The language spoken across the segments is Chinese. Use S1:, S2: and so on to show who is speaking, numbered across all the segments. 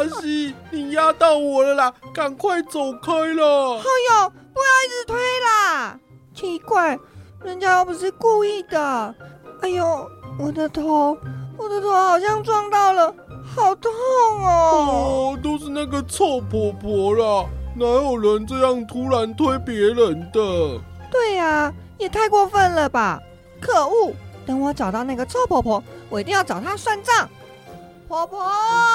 S1: 阿西，你压到我了啦，赶快走开啦！
S2: 哎呦，不要一直推啦！奇怪，人家又不是故意的。哎呦，我的头好像撞到了，好痛哦！
S1: 都是那个臭婆婆啦，哪有人这样突然推别人的？
S2: 对呀，也太过分了吧！可恶，等我找到那个臭婆婆，我一定要找她算账。婆婆，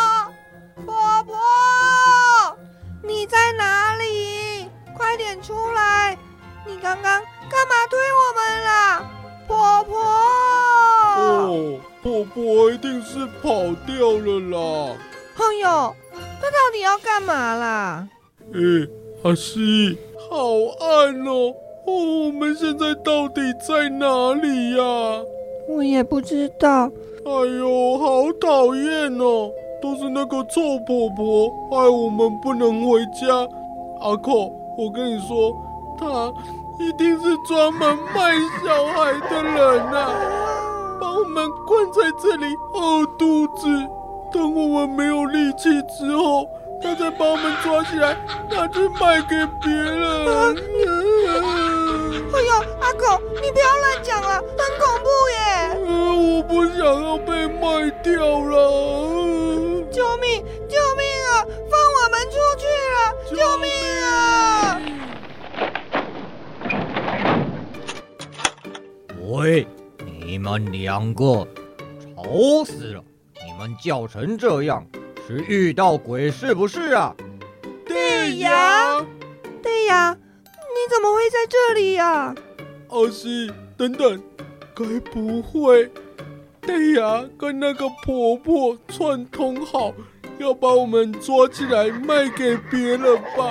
S2: 你在哪里？快点出来！你刚刚干嘛推我们啦？婆婆！
S1: 婆婆一定是跑掉了啦！
S2: 哎呦，她到底要干嘛啦？
S1: 阿西，好暗哦！我们现在到底在哪里呀？
S2: 我也不知道。
S1: 哎呦，好讨厌哦！都是那个臭婆婆，害我们不能回家。阿扣，我跟你说，她一定是专门卖小孩的人啊，把我们关在这里饿肚子，等我们没有力气之后，她再把我们抓起来拿去卖给别人。
S2: 哎呦，阿狗，你不要乱讲了，很恐怖耶！
S1: 我不想要被卖掉了！
S2: 救命！救命啊！放我们出去了！救命啊！
S3: 喂，你们两个吵死了！你们叫成这样，是遇到鬼是不是啊？
S2: 对呀，你怎么会在这里呀？
S1: 阿西，等等，该不会对呀，跟那个婆婆串通好，要把我们抓起来卖给别人吧？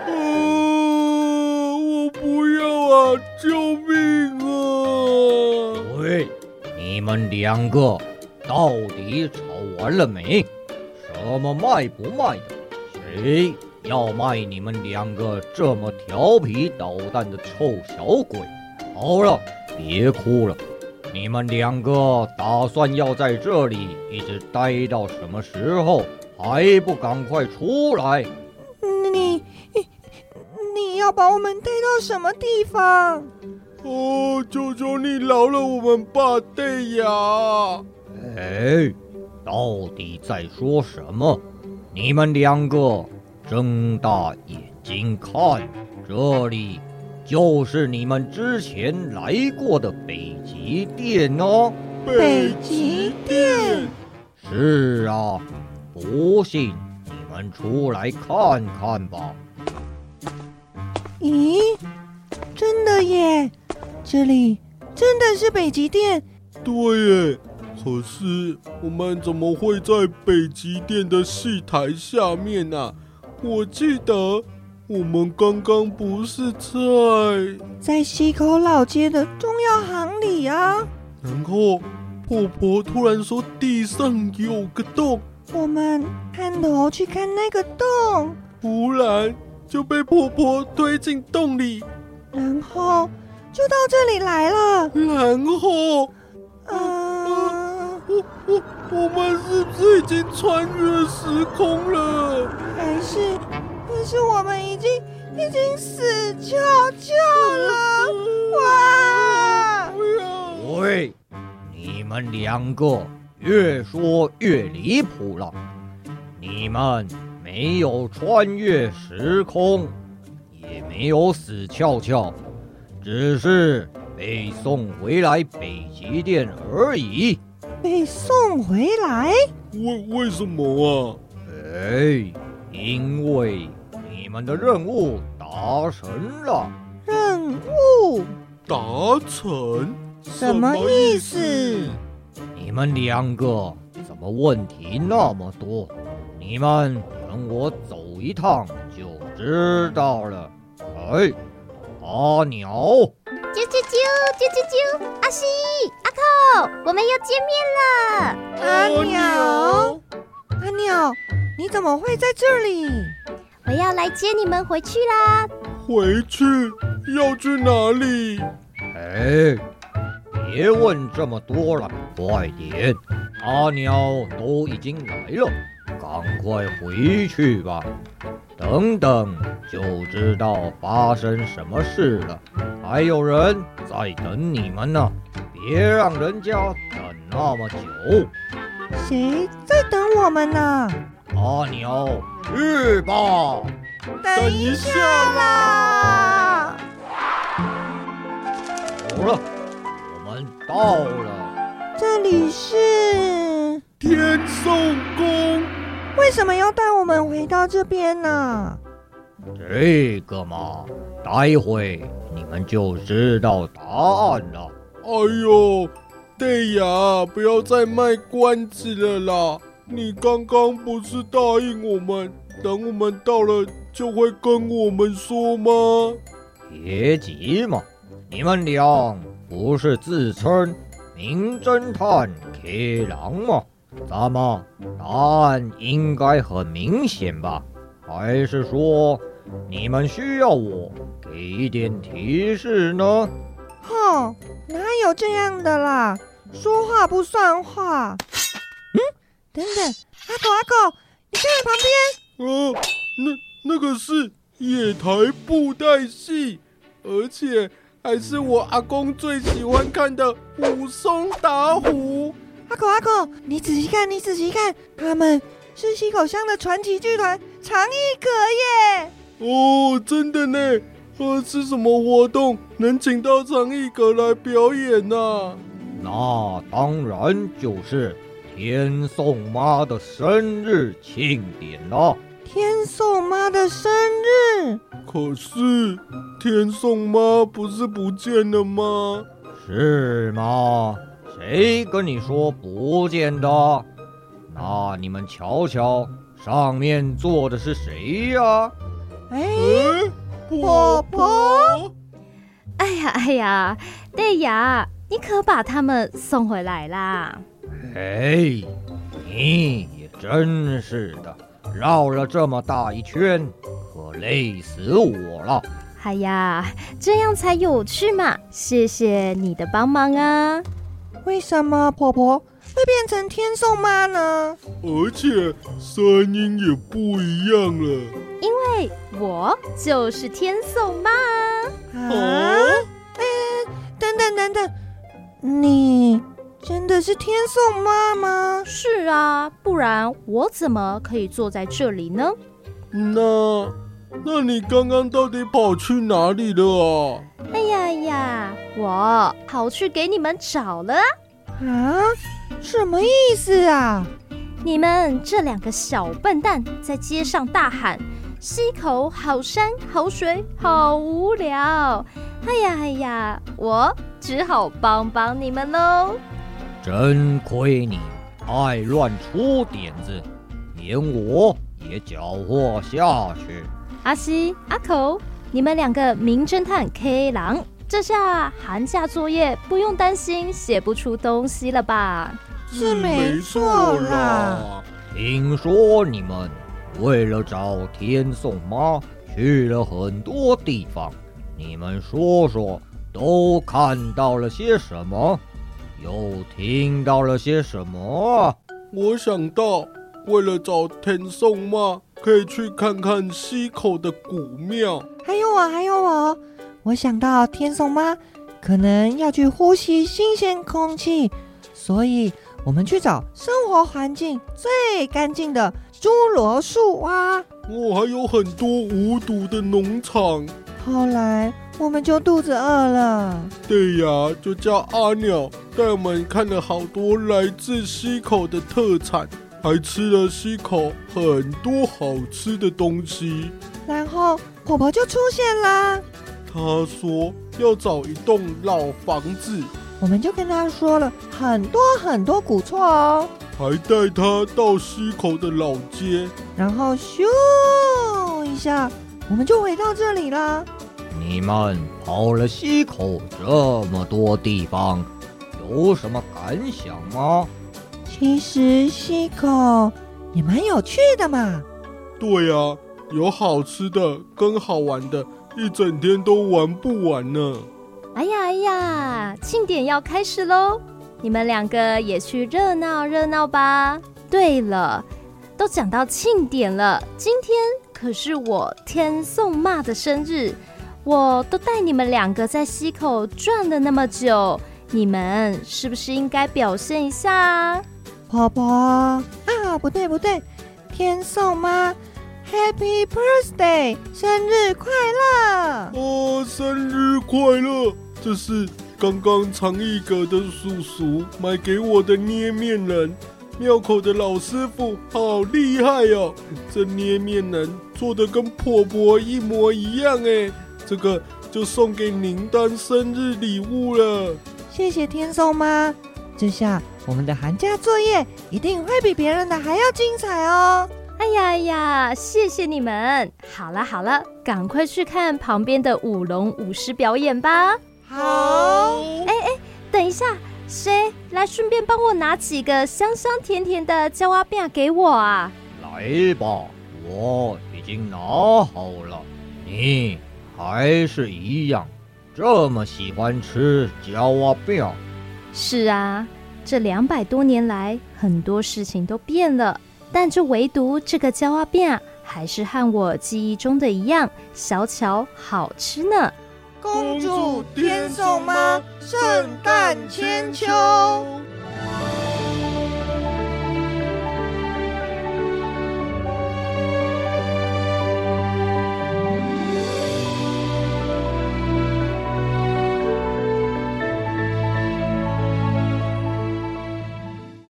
S1: 我不要啊！救命啊！
S3: 喂，你们两个到底吵完了没？什么卖不卖的？谁要卖你们两个这么调皮捣蛋的臭小鬼？好了，别哭了。你们两个打算要在这里一直待到什么时候？还不赶快出来！
S2: 你要把我们带到什么地方？
S1: 求求你饶了我们吧，对呀！
S3: 到底在说什么？你们两个睁大眼睛看，这里就是你们之前来过的北极殿哦。
S2: 北极殿？
S3: 是啊，不信你们出来看看吧。
S2: 咦，真的耶！这里真的是北极殿。
S1: 对耶，可是我们怎么会在北极殿的戏台下面啊？我记得我们刚刚不是在
S2: 溪口老街的中药行里啊。
S1: 然后婆婆突然说地上有个洞，
S2: 我们探头去看那个洞，
S1: 忽然就被婆婆推进洞里，
S2: 然后就到这里来了。
S1: 然后我们是不是已经穿越时空了？
S2: 还是我们已经死翘翘了？哇！
S3: 喂，你们两个越说越离谱了。你们没有穿越时空，也没有死翘翘，只是被送回来北极殿而已。
S2: 被送回来？
S1: 为什么啊？
S3: 因为你们的任务达成了。
S2: 任务
S1: 达成？
S2: 什么意思？
S3: 你们两个怎么问题那么多？你们跟我走一趟就知道了。阿鸟，
S4: 啾啾啾啾啾啾！阿西、阿扣，我们又见面了。
S2: 阿鸟，你怎么会在这里？
S4: 我要来接你们回去啦。
S1: 回去？要去哪里？
S3: 别问这么多了，快点！阿鸟都已经来了， 赶快回去吧，等等就知道发生什么事了。还有人在等你们呢，别让人家等那么久。
S2: 谁在等我们呢？
S3: 阿鸟，去吧。
S2: 等一下啦！
S3: 好了，我们到了。
S2: 这里是
S1: 天颂宫。
S2: 为什么要带我们回到这边呢？
S3: 这个嘛，待会你们就知道答案了。
S1: 哎呦，对呀，不要再卖关子了啦！你刚刚不是答应我们，等我们到了就会跟我们说吗？
S3: 别急嘛，你们俩不是自称名侦探 K 狼吗？咱们答案应该很明显吧？还是说你们需要我给一点提示呢？
S2: 哼，哪有这样的啦？说话不算话。等等，阿狗，你看旁边。
S1: 那个是野台布袋戏，而且还是我阿公最喜欢看的武松打虎。
S2: 阿狗，你仔细看，他们是溪口乡的传奇剧团长一可耶！
S1: 哦，真的呢。是什么活动能请到长一可来表演呢？
S3: 那当然就是天颂妈的生日庆典了。
S2: 天颂妈的生日？
S1: 可是天颂妈不是不见了吗？
S3: 是吗？谁跟你说不见的？那你们瞧瞧，上面坐的是谁呀？
S2: 婆婆。
S4: 哎呀，对呀，你可把他们送回来啦。
S3: 哎，你也真是的，绕了这么大一圈，可累死我了。
S4: 哎呀，这样才有趣嘛！谢谢你的帮忙啊。
S2: 为什么婆婆会变成天颂妈呢？
S1: 而且声音也不一样了。
S4: 因为我就是天颂妈
S2: 等等，你真的是天颂妈吗？
S4: 是啊，不然我怎么可以坐在这里呢？
S1: 那你刚刚到底跑去哪里了啊？
S4: 哎呀，我跑去给你们找了
S2: 啊！什么意思啊？
S4: 你们这两个小笨蛋在街上大喊溪口好山好水好无聊，哎呀，我只好帮帮你们喽。
S3: 真亏你爱乱出点子，连我也搅和下去。
S4: 阿西、阿口，你们两个名侦探 K 狼，这下寒假作业不用担心写不出东西了吧？
S2: 是没错啦。
S3: 听说你们为了找天颂妈去了很多地方，你们说说都看到了些什么？又听到了些什么？
S1: 我想到，为了找天颂妈，可以去看看溪口的古庙。
S2: 还有我想到天颂妈可能要去呼吸新鲜空气，所以我们去找生活环境最干净的侏罗树蛙。
S1: 还有很多无毒的农场。
S2: 后来我们就肚子饿了。
S1: 对呀，就叫阿鸟带我们看了好多来自溪口的特产，还吃了溪口很多好吃的东西。
S2: 然后婆婆就出现啦。
S1: 她说要找一栋老房子，
S2: 我们就跟她说了很多古错哦，
S1: 还带她到溪口的老街，
S2: 然后咻一下，我们就回到这里了。
S3: 你们跑了溪口这么多地方，有什么感想吗？
S2: 其实溪口也蛮有趣的嘛。
S1: 对呀，有好吃的跟好玩的，一整天都玩不完呢。
S4: 哎呀，庆典要开始喽！你们两个也去热闹热闹吧。对了，都都讲到庆典了，今天可是我天颂妈的生日，我都带你们2个在溪口转了那么久，你们是不是应该表现一下啊？
S2: 婆婆啊，不对，天颂妈 ，Happy Birthday， 生日快乐！
S1: 哦，生日快乐！这是刚刚长义阁的叔叔买给我的捏面人，庙口的老师傅好厉害哦！这捏面人做的跟婆婆一模一样哎，这个就送给您当生日礼物了。
S2: 谢谢天颂妈，这下我们的寒假作业一定会比别人的还要精彩哦！
S4: 哎呀，谢谢你们！好了，赶快去看旁边的舞龙舞狮表演吧。
S2: 好，
S4: 等一下，谁来顺便帮我拿几个香香甜甜的椒仔饼给我啊？
S3: 来吧，我已经拿好了。你还是一样这么喜欢吃椒仔饼。
S4: 是啊，这200多年来，很多事情都变了，但就唯独这个椒仔饼还是和我记忆中的一样，小巧好吃呢。
S2: 公主天颂妈，圣诞千秋。